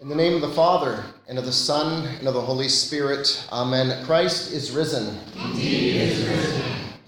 In the name of the Father, and of the Son, and of the Holy Spirit, Amen. Christ is risen. Indeed, he is risen.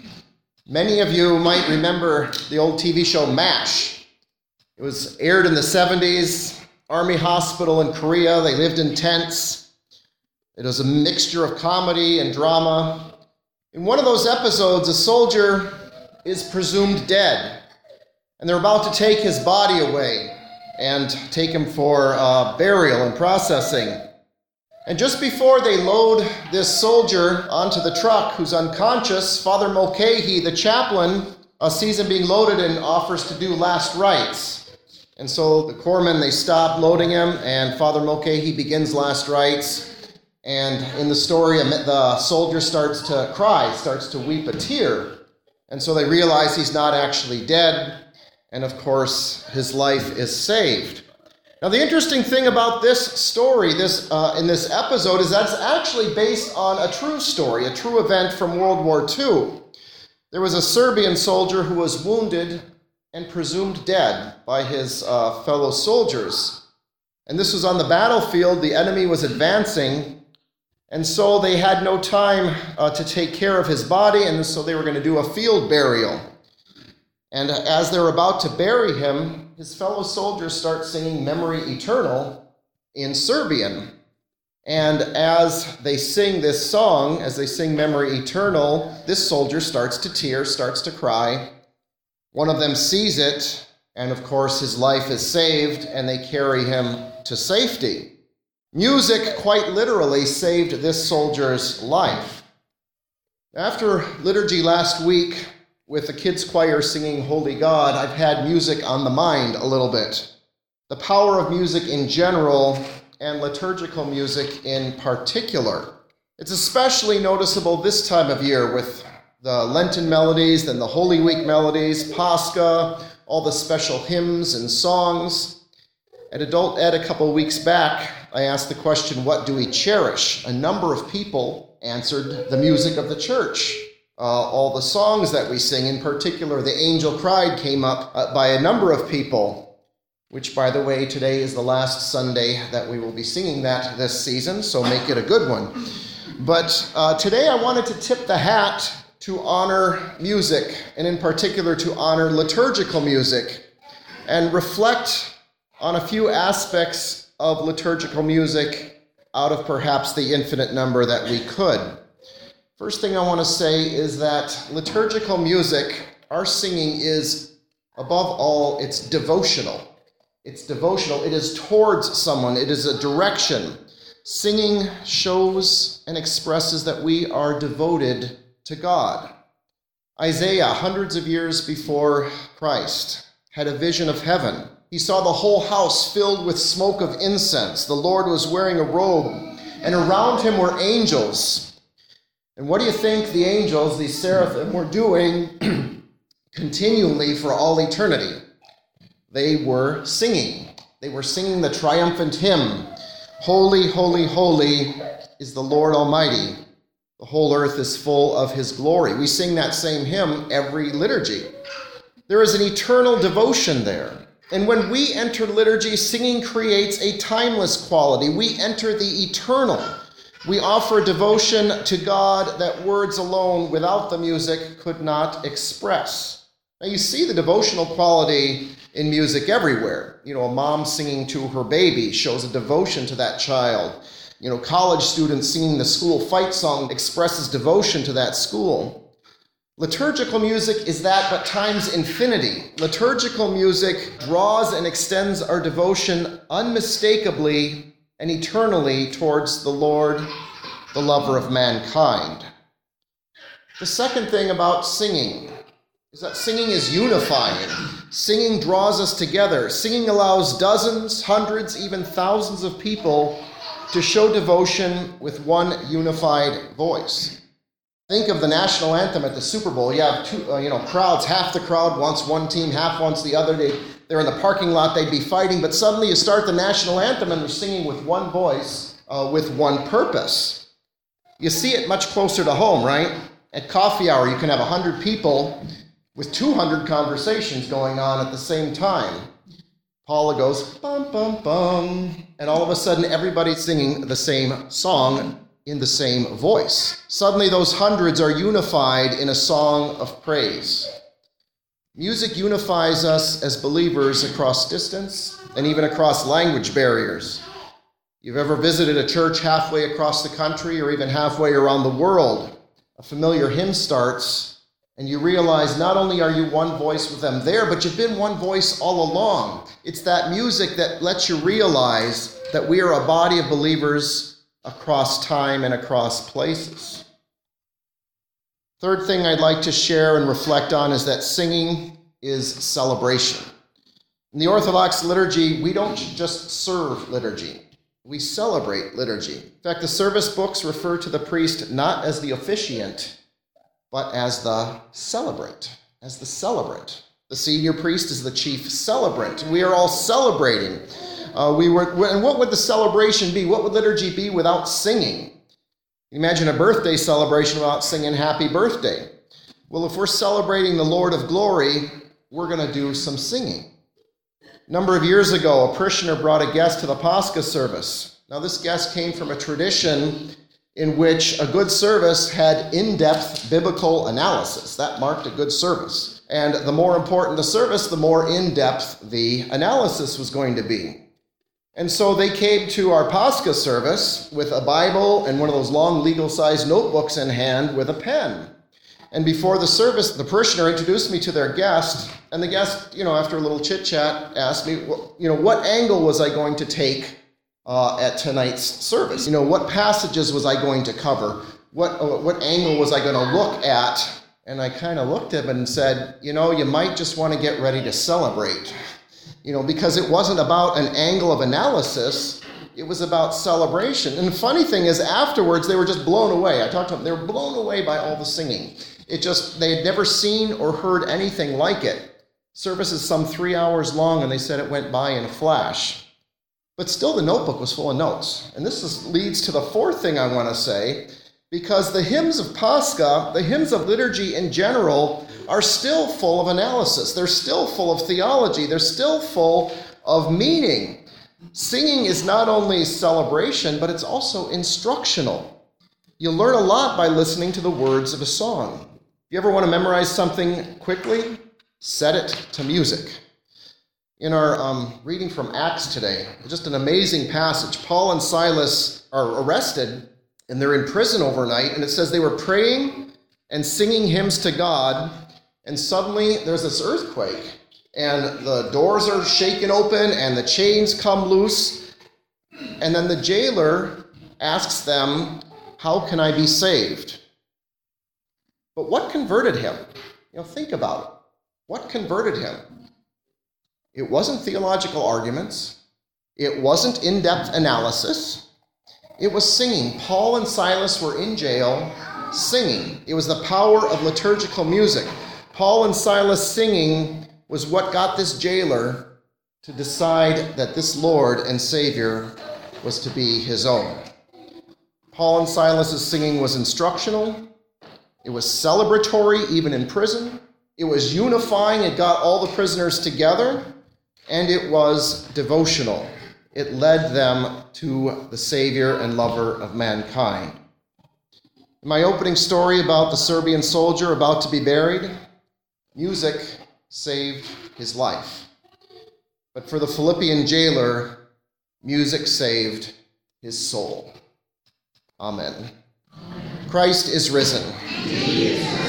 Many of you might remember the old TV show MASH. It was aired in the 70s, Army hospital in Korea. They lived in tents. It was a mixture of comedy and drama. In one of those episodes, a soldier is presumed dead, and they're about to take his body away and take him for burial and processing. And just before they load this soldier onto the truck who's unconscious, Father Mulcahy, the chaplain, sees him being loaded and offers to do last rites. And so the corpsmen, they stop loading him, and Father Mulcahy begins last rites. And in the story, the soldier starts to cry, starts to weep a tear. And so they realize he's not actually dead. And of course, his life is saved. Now, the interesting thing about this story, in this episode, is that's actually based on a true story, a true event from World War II. There was a Serbian soldier who was wounded and presumed dead by his fellow soldiers. And this was on the battlefield. The enemy was advancing, and so they had no time to take care of his body, and so they were going to do a field burial. And as they're about to bury him, his fellow soldiers start singing Memory Eternal in Serbian. And as they sing this song, as they sing Memory Eternal, this soldier starts to tear, starts to cry. One of them sees it, and of course his life is saved, and they carry him to safety. Music quite literally saved this soldier's life. After liturgy last week, with the kids' choir singing Holy God, I've had music on the mind a little bit. The power of music in general and liturgical music in particular. It's especially noticeable this time of year with the Lenten melodies, then the Holy Week melodies, Pascha, all the special hymns and songs. At Adult Ed a couple weeks back, I asked the question, what do we cherish? A number of people answered the music of the church. All the songs that we sing, in particular, The Angel Cried came up by a number of people, which, by the way, today is the last Sunday that we will be singing that this season, so make it a good one. But today I wanted to tip the hat to honor music, and in particular to honor liturgical music, and reflect on a few aspects of liturgical music out of perhaps the infinite number that we could. First thing I want to say is that liturgical music, our singing is, above all, it's devotional. It's devotional. It is towards someone. It is a direction. Singing shows and expresses that we are devoted to God. Isaiah, hundreds of years before Christ, had a vision of heaven. He saw the whole house filled with smoke of incense. The Lord was wearing a robe, and around him were angels. And what do you think the angels, these seraphim, were doing continually for all eternity? They were singing. They were singing the triumphant hymn, Holy, holy, holy is the Lord Almighty. The whole earth is full of his glory. We sing that same hymn every liturgy. There is an eternal devotion there. And when we enter liturgy, singing creates a timeless quality. We enter the eternal. We offer devotion to God that words alone, without the music, could not express. Now, you see the devotional quality in music everywhere. A mom singing to her baby shows a devotion to that child. College students singing the school fight song expresses devotion to that school. Liturgical music is that, but times infinity. Liturgical music draws and extends our devotion unmistakably and eternally towards the Lord, the lover of mankind. The second thing about singing is that singing is unifying. Singing draws us together. Singing allows dozens, hundreds, even thousands of people to show devotion with one unified voice. Think of the national anthem at the Super Bowl. You have crowds. Half the crowd wants one team, half wants the other. They're in the parking lot, they'd be fighting, but suddenly you start the national anthem and they're singing with one voice, with one purpose. You see it much closer to home, right? At coffee hour, you can have 100 people with 200 conversations going on at the same time. Paula goes, bum, bum, bum, and all of a sudden everybody's singing the same song in the same voice. Suddenly those hundreds are unified in a song of praise. Music unifies us as believers across distance and even across language barriers. You've ever visited a church halfway across the country or even halfway around the world? A familiar hymn starts, and you realize not only are you one voice with them there, but you've been one voice all along. It's that music that lets you realize that we are a body of believers across time and across places. Third thing I'd like to share and reflect on is that singing is celebration. In the Orthodox liturgy, we don't just serve liturgy. We celebrate liturgy. In fact, the service books refer to the priest not as the officiant, but as the celebrant, The senior priest is the chief celebrant. We are all celebrating. And what would the celebration be? What would liturgy be without singing? Imagine a birthday celebration without singing happy birthday. Well, if we're celebrating the Lord of glory, we're going to do some singing. A number of years ago, a parishioner brought a guest to the Pascha service. Now, this guest came from a tradition in which a good service had in-depth biblical analysis. That marked a good service. And the more important the service, the more in-depth the analysis was going to be. And so they came to our Pascha service with a Bible and one of those long legal-sized notebooks in hand with a pen. And before the service, the parishioner introduced me to their guest, and the guest, after a little chit-chat, asked me, what angle was I going to take at tonight's service? What passages was I going to cover? What angle was I going to look at? And I kind of looked at him and said, you might just want to get ready to celebrate. Because it wasn't about an angle of analysis, it was about celebration. And the funny thing is, afterwards, they were just blown away. I talked to them, they were blown away by all the singing. They had never seen or heard anything like it. Service is some 3 hours long, and they said it went by in a flash. But still, the notebook was full of notes. And this leads to the fourth thing I want to say, because the hymns of Pascha, the hymns of liturgy in general, are still full of analysis. They're still full of theology. They're still full of meaning. Singing is not only celebration, but it's also instructional. You learn a lot by listening to the words of a song. If you ever want to memorize something quickly, set it to music. In our reading from Acts today, just an amazing passage. Paul and Silas are arrested, and they're in prison overnight, and it says they were praying and singing hymns to God, and suddenly there's this earthquake, and the doors are shaken open, and the chains come loose, and then the jailer asks them, how can I be saved? But what converted him? Think about it. What converted him? It wasn't theological arguments. It wasn't in-depth analysis. It was singing. Paul and Silas were in jail singing. It was the power of liturgical music. Paul and Silas singing was what got this jailer to decide that this Lord and Savior was to be his own. Paul and Silas' singing was instructional. It was celebratory, even in prison. It was unifying. It got all the prisoners together. And it was devotional. It led them to the Savior and lover of mankind. In my opening story about the Serbian soldier about to be buried, music saved his life. But for the Philippian jailer, music saved his soul. Amen. Christ is risen.